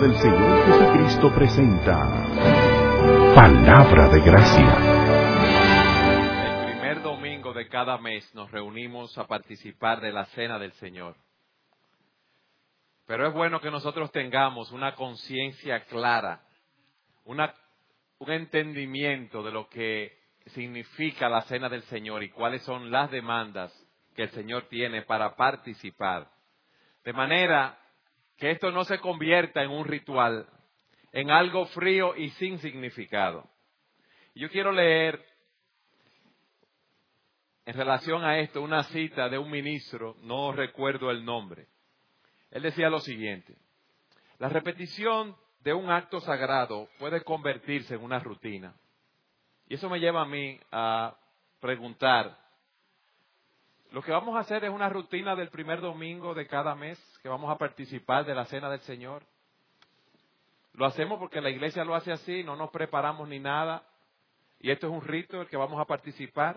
del Señor Jesucristo presenta Palabra de Gracia. El primer domingo de cada mes nos reunimos a participar de la Cena del Señor. Pero es bueno que nosotros tengamos una conciencia clara, un entendimiento de lo que significa la Cena del Señor y cuáles son las demandas que el Señor tiene para participar. De manera que esto no se convierta en un ritual, en algo frío y sin significado. Yo quiero leer en relación a esto una cita de un ministro, no recuerdo el nombre. Él decía lo siguiente: la repetición de un acto sagrado puede convertirse en una rutina. Y eso me lleva a mí a preguntar, ¿lo que vamos a hacer es una rutina del primer domingo de cada mes que vamos a participar de la Cena del Señor? ¿Lo hacemos porque la iglesia lo hace así, no nos preparamos ni nada, y esto es un rito el que vamos a participar?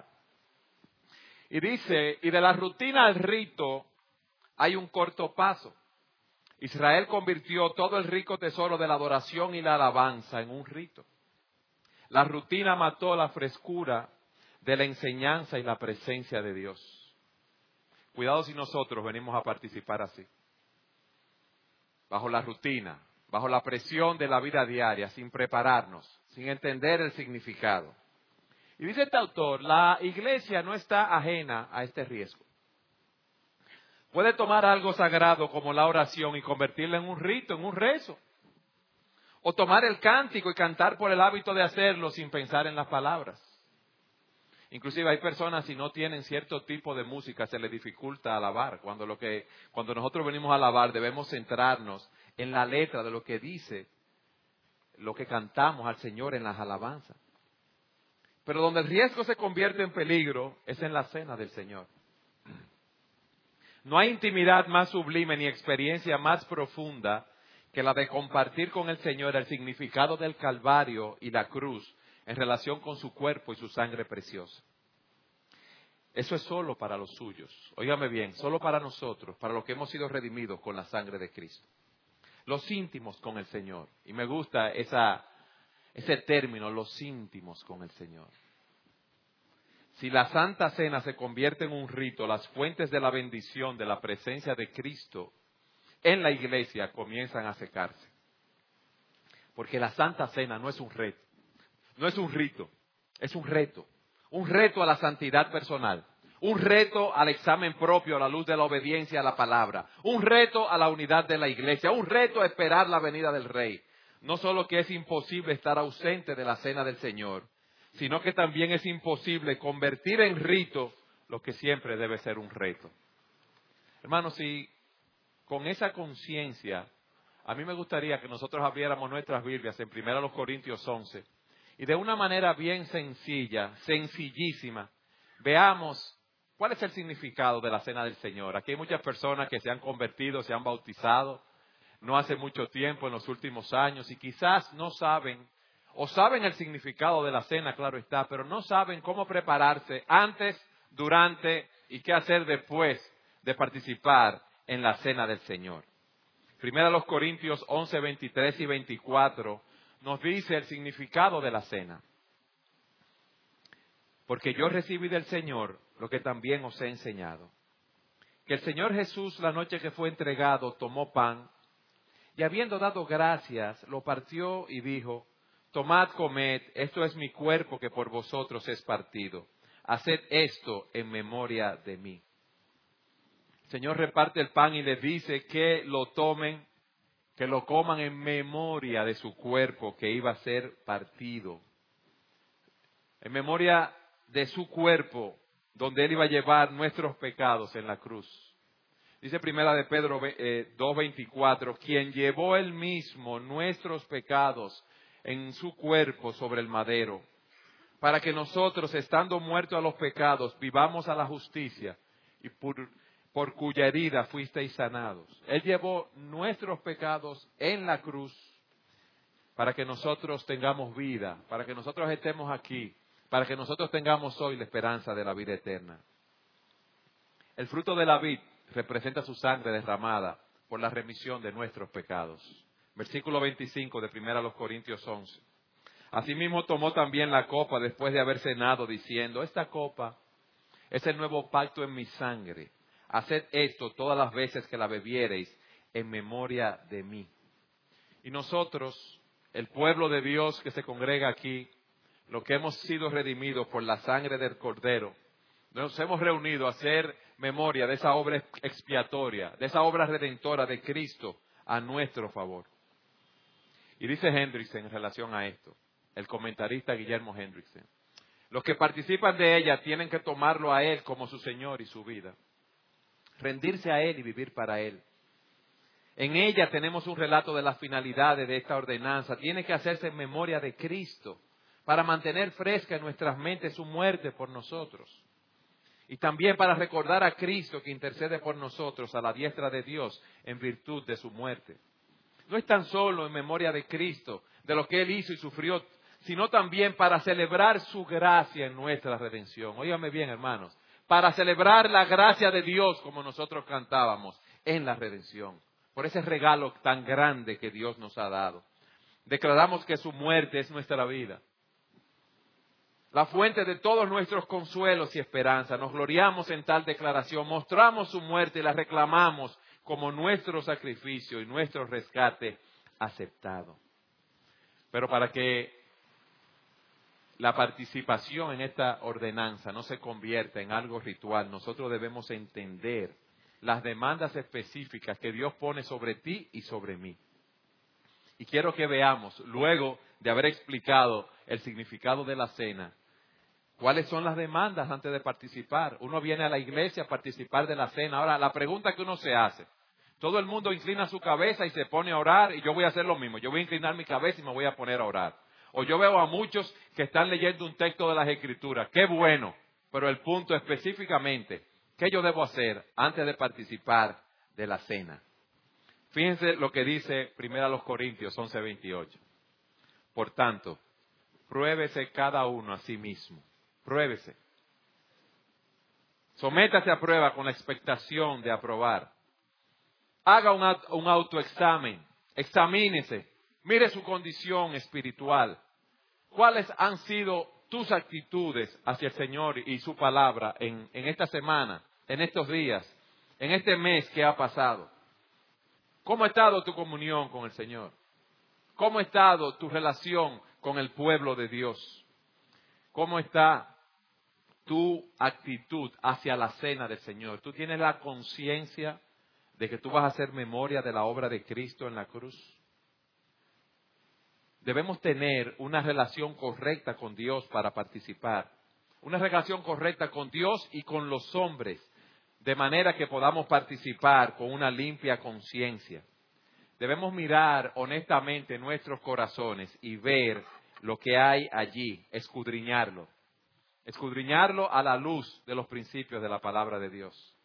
Y dice, y de la rutina al rito hay un corto paso. Israel convirtió todo el rico tesoro de la adoración y la alabanza en un rito. La rutina mató la frescura de la enseñanza y la presencia de Dios. Cuidado si nosotros venimos a participar así, bajo la rutina, bajo la presión de la vida diaria, sin prepararnos, sin entender el significado. Y dice este autor, la iglesia no está ajena a este riesgo. Puede tomar algo sagrado como la oración y convertirla en un rito, en un rezo. O tomar el cántico y cantar por el hábito de hacerlo sin pensar en las palabras. Inclusive hay personas, si no tienen cierto tipo de música, se les dificulta alabar. Cuando nosotros venimos a alabar, debemos centrarnos en la letra de lo que dice, lo que cantamos al Señor en las alabanzas. Pero donde el riesgo se convierte en peligro es en la cena del Señor. No hay intimidad más sublime ni experiencia más profunda que la de compartir con el Señor el significado del Calvario y la cruz en relación con su cuerpo y su sangre preciosa. Eso es solo para los suyos. Óigame bien, solo para nosotros, para los que hemos sido redimidos con la sangre de Cristo. Los íntimos con el Señor. Y me gusta ese término, los íntimos con el Señor. Si la Santa Cena se convierte en un rito, las fuentes de la bendición, de la presencia de Cristo en la iglesia comienzan a secarse. Porque la Santa Cena no es un reto, no es un rito, es un reto. Un reto a la santidad personal, un reto al examen propio a la luz de la obediencia a la palabra, un reto a la unidad de la iglesia, un reto a esperar la venida del Rey. No solo que es imposible estar ausente de la Cena del Señor, sino que también es imposible convertir en rito lo que siempre debe ser un reto. Hermanos, si con esa conciencia, a mí me gustaría que nosotros abriéramos nuestras Biblias en 1 Corintios 11 y de una manera bien sencilla, sencillísima, veamos cuál es el significado de la Cena del Señor. Aquí hay muchas personas que se han convertido, se han bautizado, no hace mucho tiempo, en los últimos años, y quizás no saben, o saben el significado de la cena, claro está, pero no saben cómo prepararse antes, durante y qué hacer después de participar en la Cena del Señor. 1 Corintios 11, 23 y 24 nos dice el significado de la cena. Porque yo recibí del Señor lo que también os he enseñado. Que el Señor Jesús, la noche que fue entregado, tomó pan y habiendo dado gracias, lo partió y dijo: tomad, comed, esto es mi cuerpo que por vosotros es partido. Haced esto en memoria de mí. El Señor reparte el pan y les dice que lo tomen, que lo coman en memoria de su cuerpo que iba a ser partido. En memoria de su cuerpo, donde Él iba a llevar nuestros pecados en la cruz. Dice primera de Pedro 2:24, quien llevó Él mismo nuestros pecados en su cuerpo sobre el madero, para que nosotros, estando muertos a los pecados, vivamos a la justicia, y por cuya herida fuisteis sanados. Él llevó nuestros pecados en la cruz para que nosotros tengamos vida, para que nosotros estemos aquí, para que nosotros tengamos hoy la esperanza de la vida eterna. El fruto de la vid representa su sangre derramada por la remisión de nuestros pecados. Versículo 25 de 1 Corintios 11. Asimismo tomó también la copa después de haber cenado, diciendo: esta copa es el nuevo pacto en mi sangre. Haced esto todas las veces que la bebiereis en memoria de mí. Y nosotros, el pueblo de Dios que se congrega aquí, lo que hemos sido redimidos por la sangre del Cordero, nos hemos reunido a hacer memoria de esa obra expiatoria, de esa obra redentora de Cristo a nuestro favor. Y dice Hendrickson en relación a esto, el comentarista Guillermo Hendrickson: los que participan de ella tienen que tomarlo a Él como su Señor y su vida, rendirse a Él y vivir para Él. En ella tenemos un relato de las finalidades de esta ordenanza. Tiene que hacerse en memoria de Cristo para mantener fresca en nuestras mentes su muerte por nosotros. Y también para recordar a Cristo que intercede por nosotros a la diestra de Dios en virtud de su muerte. No es tan solo en memoria de Cristo, de lo que Él hizo y sufrió, sino también para celebrar su gracia en nuestra redención. Óigame bien, hermanos, para celebrar la gracia de Dios, como nosotros cantábamos, en la redención, por ese regalo tan grande que Dios nos ha dado. Declaramos que su muerte es nuestra vida, la fuente de todos nuestros consuelos y esperanza. Nos gloriamos en tal declaración, mostramos su muerte y la reclamamos como nuestro sacrificio y nuestro rescate aceptado. Pero para que la participación en esta ordenanza no se convierta en algo ritual, nosotros debemos entender las demandas específicas que Dios pone sobre ti y sobre mí. Y quiero que veamos, luego de haber explicado el significado de la cena, cuáles son las demandas antes de participar. Uno viene a la iglesia a participar de la cena. Ahora, la pregunta que uno se hace: todo el mundo inclina su cabeza y se pone a orar, y yo voy a hacer lo mismo. Yo voy a inclinar mi cabeza y me voy a poner a orar. O yo veo a muchos que están leyendo un texto de las Escrituras. ¡Qué bueno! Pero el punto específicamente, ¿qué yo debo hacer antes de participar de la cena? Fíjense lo que dice 1 Corintios 11:28. Por tanto, pruébese cada uno a sí mismo. Pruébese. Sométase a prueba con la expectación de aprobar. Haga un autoexamen. Examínese. Mire su condición espiritual. ¿Cuáles han sido tus actitudes hacia el Señor y su palabra en esta semana, en estos días, en este mes que ha pasado? ¿Cómo ha estado tu comunión con el Señor? ¿Cómo ha estado tu relación con el pueblo de Dios? ¿Cómo está tu actitud hacia la cena del Señor? ¿Tú tienes la conciencia de que tú vas a hacer memoria de la obra de Cristo en la cruz? Debemos tener una relación correcta con Dios para participar. Una relación correcta con Dios y con los hombres, de manera que podamos participar con una limpia conciencia. Debemos mirar honestamente nuestros corazones y ver lo que hay allí, escudriñarlo. Escudriñarlo a la luz de los principios de la palabra de Dios.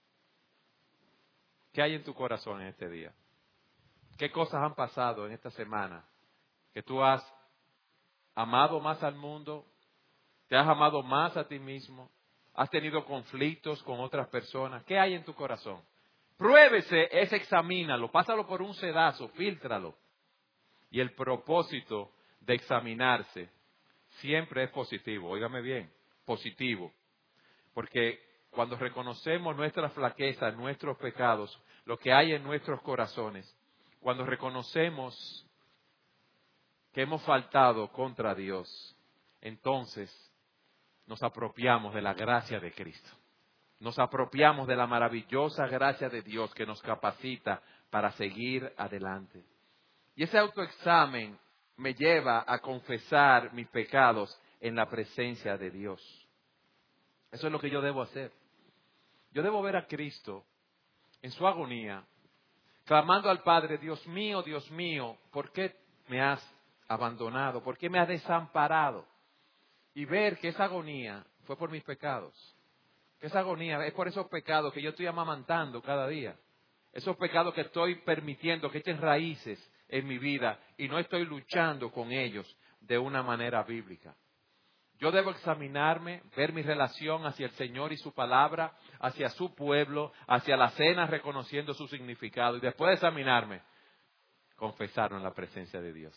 ¿Qué hay en tu corazón en este día? ¿Qué cosas han pasado en esta semana que tú has amado más al mundo? ¿Te has amado más a ti mismo? ¿Has tenido conflictos con otras personas? ¿Qué hay en tu corazón? Pruébese, examínalo, pásalo por un sedazo, fíltralo. Y el propósito de examinarse siempre es positivo. Óigame bien, positivo. Porque cuando reconocemos nuestras flaquezas, nuestros pecados, lo que hay en nuestros corazones, cuando reconocemos que hemos faltado contra Dios, entonces nos apropiamos de la gracia de Cristo. Nos apropiamos de la maravillosa gracia de Dios que nos capacita para seguir adelante. Y ese autoexamen me lleva a confesar mis pecados en la presencia de Dios. Eso es lo que yo debo hacer. Yo debo ver a Cristo en su agonía, clamando al Padre: Dios mío, ¿por qué me has abandonado? ¿Por qué me has desamparado? Y ver que esa agonía fue por mis pecados. Que esa agonía es por esos pecados que yo estoy amamantando cada día. Esos pecados que estoy permitiendo que echen raíces en mi vida y no estoy luchando con ellos de una manera bíblica. Yo debo examinarme, ver mi relación hacia el Señor y su palabra, hacia su pueblo, hacia la cena reconociendo su significado. Y después de examinarme, confesarlo en la presencia de Dios.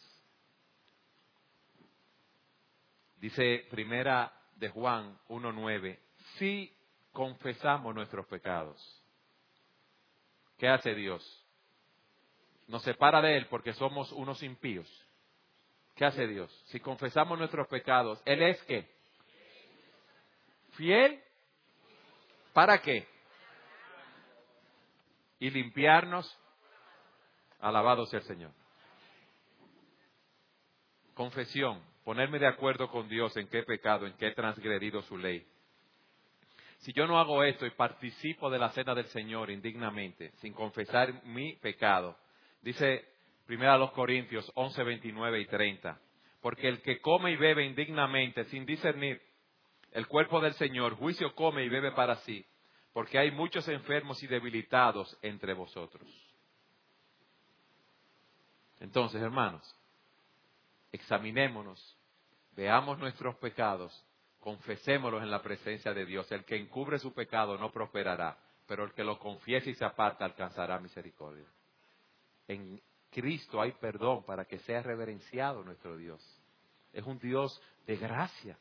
Dice Primera de Juan 1:9, si confesamos nuestros pecados, ¿qué hace Dios? Nos separa de Él porque somos unos impíos. ¿Qué hace Dios? Si confesamos nuestros pecados, ¿Él es qué? ¿Fiel? ¿Para qué? Y limpiarnos. Alabado sea el Señor. Confesión, ponerme de acuerdo con Dios en qué he pecado, en qué he transgredido su ley. Si yo no hago esto y participo de la cena del Señor indignamente, sin confesar mi pecado, dice 1 Corintios 11, 29 y 30, porque el que come y bebe indignamente, sin discernir el cuerpo del Señor, juicio come y bebe para sí, porque hay muchos enfermos y debilitados entre vosotros. Entonces, hermanos, examinémonos, veamos nuestros pecados, confesémoslos en la presencia de Dios. El que encubre su pecado no prosperará, pero el que lo confiese y se aparta alcanzará misericordia. En Cristo hay perdón para que sea reverenciado nuestro Dios. Es un Dios de gracia.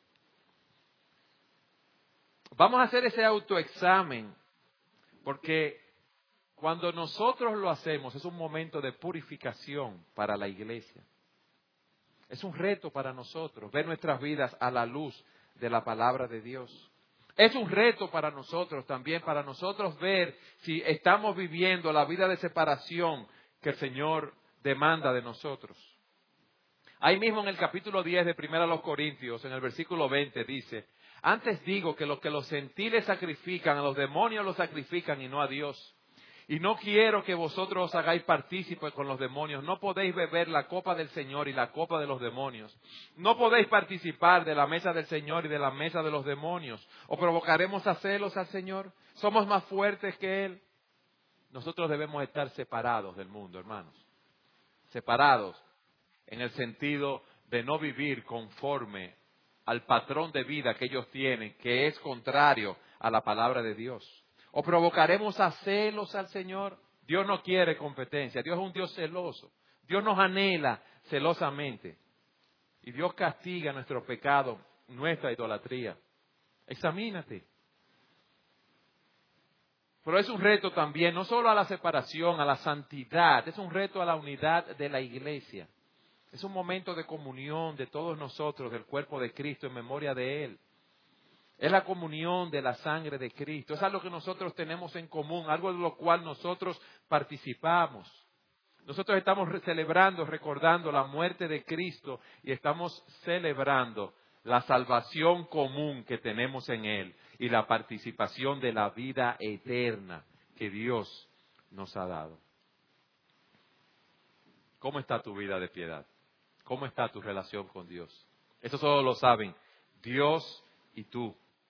Vamos a hacer ese autoexamen, porque cuando nosotros lo hacemos es un momento de purificación para la iglesia. Es un reto para nosotros ver nuestras vidas a la luz de la palabra de Dios. Es un reto para nosotros también, para nosotros ver si estamos viviendo la vida de separación que el Señor demanda de nosotros. Ahí mismo en el capítulo 10 de 1 Corintios, en el versículo 20, dice: antes digo que los gentiles sacrifican, a los demonios los sacrifican y no a Dios. Y no quiero que vosotros os hagáis partícipes con los demonios. No podéis beber la copa del Señor y la copa de los demonios. No podéis participar de la mesa del Señor y de la mesa de los demonios. ¿O provocaremos a celos al Señor? ¿Somos más fuertes que Él? Nosotros debemos estar separados del mundo, hermanos. Separados en el sentido de no vivir conforme al patrón de vida que ellos tienen, que es contrario a la palabra de Dios. ¿O provocaremos a celos al Señor? Dios no quiere competencia. Dios es un Dios celoso. Dios nos anhela celosamente. Y Dios castiga nuestro pecado, nuestra idolatría. Examínate. Pero es un reto también, no solo a la separación, a la santidad. Es un reto a la unidad de la iglesia. Es un momento de comunión de todos nosotros, del cuerpo de Cristo, en memoria de Él. Es la comunión de la sangre de Cristo. Es algo que nosotros tenemos en común, algo de lo cual nosotros participamos. Nosotros estamos celebrando, recordando la muerte de Cristo y estamos celebrando la salvación común que tenemos en Él y la participación de la vida eterna que Dios nos ha dado. ¿Cómo está tu vida de piedad? ¿Cómo está tu relación con Dios? Eso solo lo saben Dios y tú.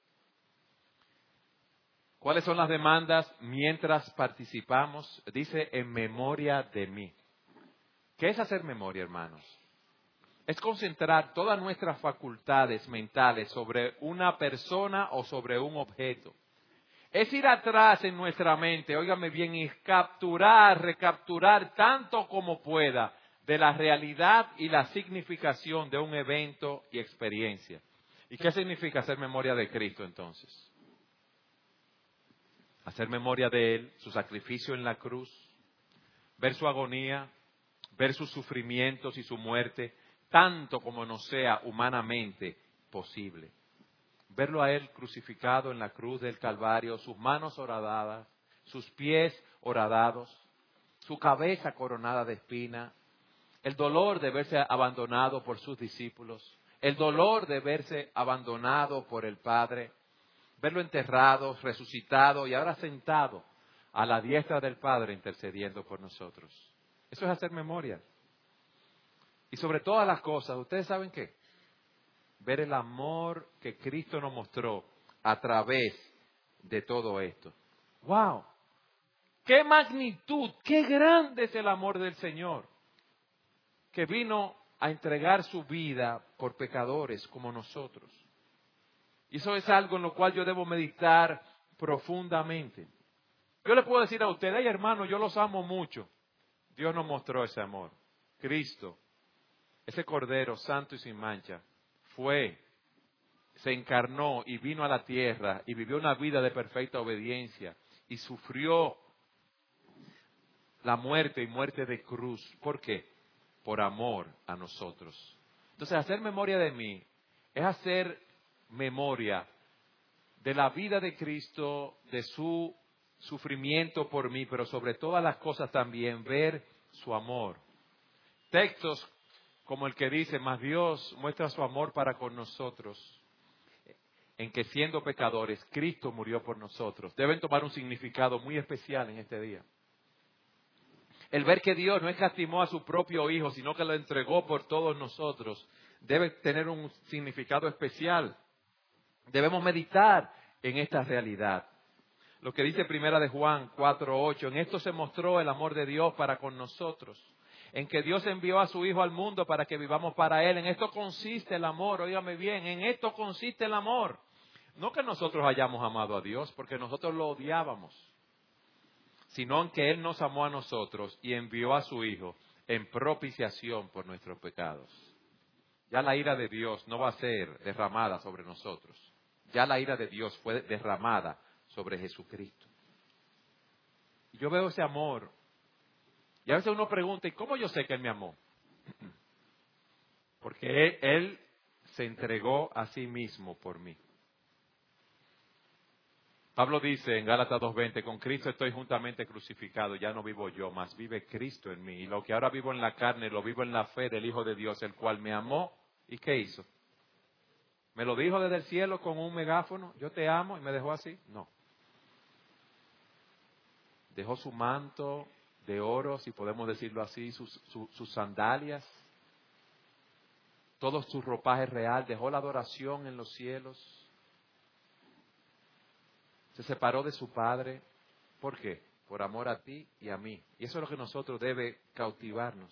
¿Cuáles son las demandas mientras participamos? Dice, en memoria de mí. ¿Qué es hacer memoria, hermanos? Es concentrar todas nuestras facultades mentales sobre una persona o sobre un objeto. Es ir atrás en nuestra mente, óigame bien, y recapturar tanto como pueda de la realidad y la significación de un evento y experiencia. ¿Y qué significa hacer memoria de Cristo entonces? Hacer memoria de Él, su sacrificio en la cruz, ver su agonía, ver sus sufrimientos y su muerte, tanto como nos sea humanamente posible. Verlo a Él crucificado en la cruz del Calvario, sus manos horadadas, sus pies horadados, su cabeza coronada de espina, el dolor de verse abandonado por sus discípulos, el dolor de verse abandonado por el Padre, verlo enterrado, resucitado y ahora sentado a la diestra del Padre intercediendo por nosotros. Eso es hacer memoria. Y sobre todas las cosas, ¿ustedes saben qué? Ver el amor que Cristo nos mostró a través de todo esto. ¡Wow! ¡Qué magnitud! ¡Qué grande es el amor del Señor! Que vino a entregar su vida por pecadores como nosotros. Y eso es algo en lo cual yo debo meditar profundamente. Yo le puedo decir a ustedes, ay hermano, yo los amo mucho. Dios nos mostró ese amor. Cristo, ese Cordero santo y sin mancha, se encarnó y vino a la tierra y vivió una vida de perfecta obediencia y sufrió la muerte y muerte de cruz. ¿Por qué? Por amor a nosotros. Entonces, hacer memoria de mí es hacer memoria de la vida de Cristo, de su sufrimiento por mí, pero sobre todas las cosas también ver su amor. Textos como el que dice, mas Dios muestra su amor para con nosotros, en que siendo pecadores, Cristo murió por nosotros. Deben tomar un significado muy especial en este día. El ver que Dios no escatimó a su propio Hijo, sino que lo entregó por todos nosotros, debe tener un significado especial. Debemos meditar en esta realidad. Lo que dice Primera de Juan 4:8, en esto se mostró el amor de Dios para con nosotros, en que Dios envió a su Hijo al mundo para que vivamos para Él. En esto consiste el amor, óigame bien, en esto consiste el amor. No que nosotros hayamos amado a Dios, porque nosotros lo odiábamos, sino en que Él nos amó a nosotros y envió a su Hijo en propiciación por nuestros pecados. Ya la ira de Dios no va a ser derramada sobre nosotros. Ya la ira de Dios fue derramada sobre Jesucristo. Y yo veo ese amor. Y a veces uno pregunta, ¿y cómo yo sé que Él me amó? Porque Él se entregó a sí mismo por mí. Pablo dice en Gálatas 2:20, con Cristo estoy juntamente crucificado, ya no vivo yo, mas vive Cristo en mí. Y lo que ahora vivo en la carne, lo vivo en la fe del Hijo de Dios, el cual me amó. ¿Y qué hizo? ¿Me lo dijo desde el cielo con un megáfono? Yo te amo, y me dejó así. No. Dejó su manto de oro, si podemos decirlo así, sus sandalias, todo su ropaje real, dejó la adoración en los cielos. Se separó de su Padre. ¿Por qué? Por amor a ti y a mí. Y eso es lo que nosotros debe cautivarnos.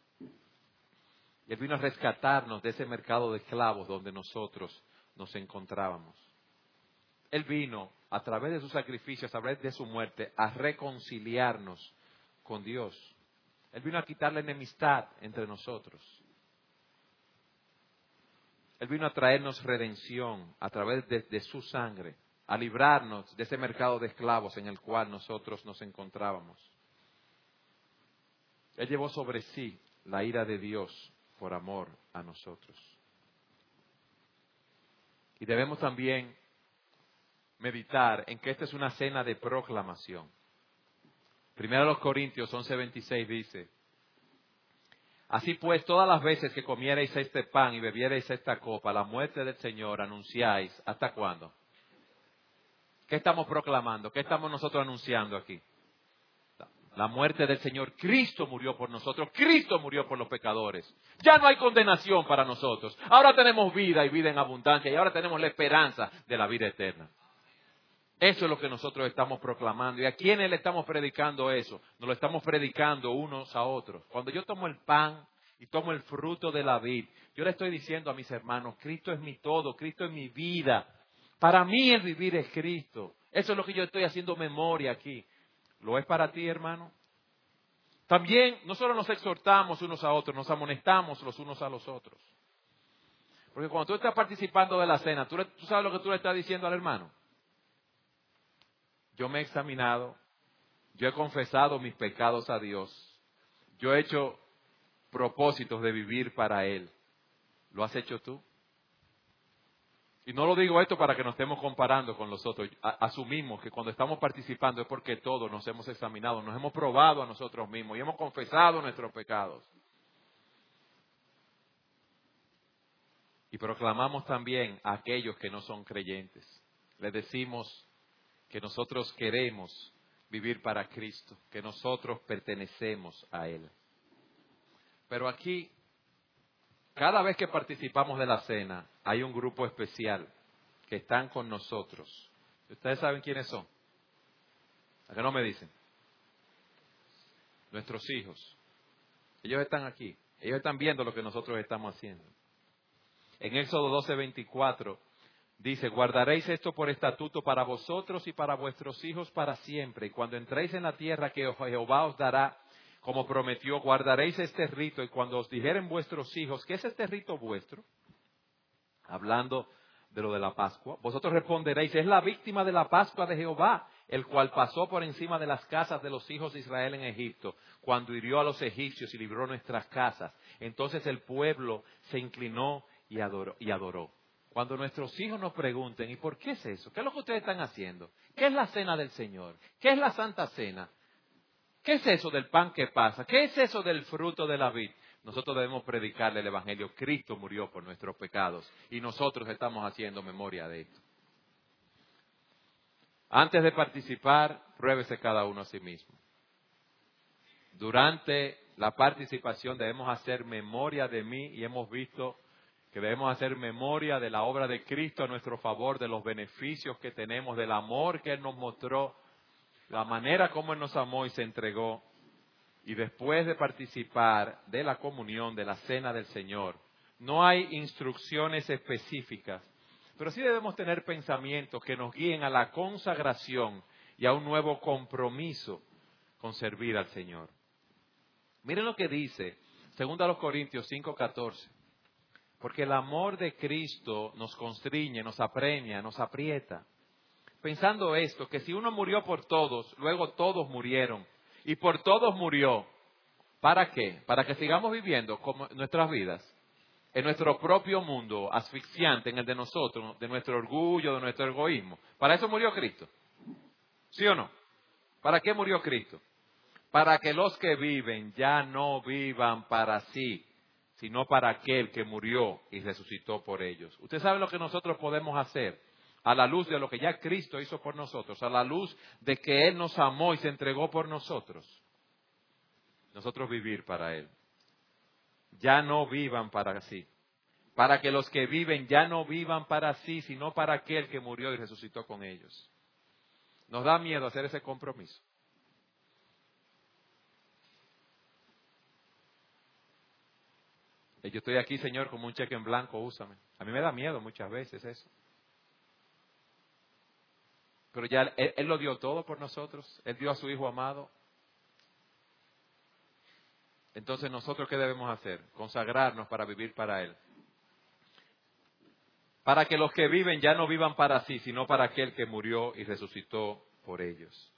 Él vino a rescatarnos de ese mercado de esclavos donde nosotros nos encontrábamos. Él vino, a través de su sacrificio, a través de su muerte, a reconciliarnos con Dios. Él vino a quitar la enemistad entre nosotros. Él vino a traernos redención a través de su sangre, a librarnos de ese mercado de esclavos en el cual nosotros nos encontrábamos. Él llevó sobre sí la ira de Dios por amor a nosotros. Y debemos también meditar en que esta es una cena de proclamación. Primero los Corintios 11:26 dice, así pues, todas las veces que comierais este pan y bebierais esta copa, la muerte del Señor anunciáis, ¿hasta cuándo? ¿Qué estamos proclamando? ¿Qué estamos nosotros anunciando aquí? La muerte del Señor. Cristo murió por nosotros. Cristo murió por los pecadores. Ya no hay condenación para nosotros. Ahora tenemos vida y vida en abundancia. Y ahora tenemos la esperanza de la vida eterna. Eso es lo que nosotros estamos proclamando. ¿Y a quiénes le estamos predicando eso? Nos lo estamos predicando unos a otros. Cuando yo tomo el pan y tomo el fruto de la vid, yo le estoy diciendo a mis hermanos, Cristo es mi todo, Cristo es mi vida. Para mí el vivir es Cristo. Eso es lo que yo estoy haciendo memoria aquí. ¿Lo es para ti, hermano? También nosotros nos exhortamos unos a otros, nos amonestamos los unos a los otros. Porque cuando tú estás participando de la cena, ¿tú sabes lo que tú le estás diciendo al hermano? Yo me he examinado, yo he confesado mis pecados a Dios, yo he hecho propósitos de vivir para Él. ¿Lo has hecho tú? Y no lo digo esto para que nos estemos comparando con los otros. Asumimos que cuando estamos participando es porque todos nos hemos examinado, nos hemos probado a nosotros mismos y hemos confesado nuestros pecados. Y proclamamos también a aquellos que no son creyentes. Les decimos que nosotros queremos vivir para Cristo, que nosotros pertenecemos a Él. Pero aquí, cada vez que participamos de la cena, hay un grupo especial que están con nosotros. ¿Ustedes saben quiénes son? ¿A qué no me dicen? Nuestros hijos. Ellos están aquí. Ellos están viendo lo que nosotros estamos haciendo. En Éxodo 12:24 dice, guardaréis esto por estatuto para vosotros y para vuestros hijos para siempre. Y cuando entréis en la tierra que Jehová os dará como prometió, guardaréis este rito, y cuando os dijeren vuestros hijos, ¿qué es este rito vuestro? Hablando de lo de la Pascua, vosotros responderéis, es la víctima de la Pascua de Jehová, el cual pasó por encima de las casas de los hijos de Israel en Egipto, cuando hirió a los egipcios y libró nuestras casas. Entonces el pueblo se inclinó y adoró. Cuando nuestros hijos nos pregunten, ¿y por qué es eso? ¿Qué es lo que ustedes están haciendo? ¿Qué es la cena del Señor? ¿Qué es la Santa Cena? ¿Qué es eso del pan que pasa? ¿Qué es eso del fruto de la vid? Nosotros debemos predicarle el Evangelio. Cristo murió por nuestros pecados y nosotros estamos haciendo memoria de esto. Antes de participar, pruébese cada uno a sí mismo. Durante la participación debemos hacer memoria de mí y hemos visto que debemos hacer memoria de la obra de Cristo a nuestro favor, de los beneficios que tenemos, del amor que Él nos mostró, la manera como Él nos amó y se entregó. Y después de participar de la comunión, de la cena del Señor, no hay instrucciones específicas, pero sí debemos tener pensamientos que nos guíen a la consagración y a un nuevo compromiso con servir al Señor. Miren lo que dice 2 Corintios 5:14. Porque el amor de Cristo nos constriñe, nos apremia, nos aprieta. Pensando esto, que si uno murió por todos, luego todos murieron. Y por todos murió. ¿Para qué? Para que sigamos viviendo como nuestras vidas en nuestro propio mundo asfixiante, en el de nosotros, de nuestro orgullo, de nuestro egoísmo. ¿Para eso murió Cristo? ¿Sí o no? ¿Para qué murió Cristo? Para que los que viven ya no vivan para sí, sino para aquel que murió y resucitó por ellos. ¿Usted sabe lo que nosotros podemos hacer a la luz de lo que ya Cristo hizo por nosotros, a la luz de que Él nos amó y se entregó por nosotros? Nosotros vivir para Él. Ya no vivan para sí. Para que los que viven ya no vivan para sí, sino para aquel que murió y resucitó con ellos. Nos da miedo hacer ese compromiso. Yo estoy aquí, Señor, como un cheque en blanco, úsame. A mí me da miedo muchas veces eso. Pero ya Él lo dio todo por nosotros. Él dio a su Hijo amado. Entonces, ¿nosotros qué debemos hacer? Consagrarnos para vivir para Él. Para que los que viven ya no vivan para sí, sino para aquel que murió y resucitó por ellos.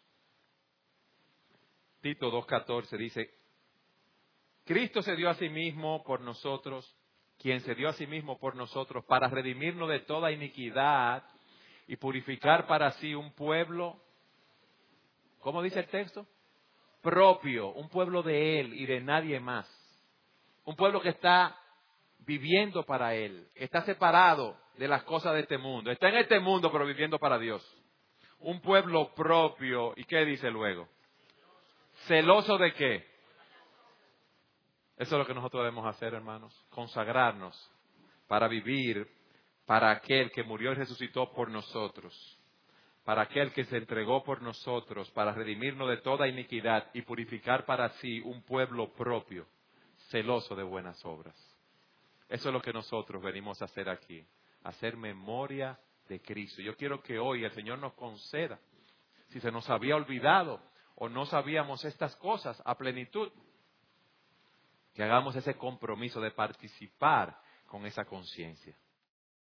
Tito 2:14 dice, Cristo se dio a sí mismo por nosotros, quien se dio a sí mismo por nosotros, para redimirnos de toda iniquidad y purificar para sí un pueblo, ¿cómo dice el texto? Propio, un pueblo de Él y de nadie más. Un pueblo que está viviendo para Él, que está separado de las cosas de este mundo. Está en este mundo, pero viviendo para Dios. Un pueblo propio, ¿y qué dice luego? ¿Celoso de qué? Eso es lo que nosotros debemos hacer, hermanos. Consagrarnos para vivir para aquel que murió y resucitó por nosotros. Para aquel que se entregó por nosotros, para redimirnos de toda iniquidad y purificar para sí un pueblo propio, celoso de buenas obras. Eso es lo que nosotros venimos a hacer aquí, hacer memoria de Cristo. Yo quiero que hoy el Señor nos conceda, si se nos había olvidado o no sabíamos estas cosas a plenitud, que hagamos ese compromiso de participar con esa conciencia.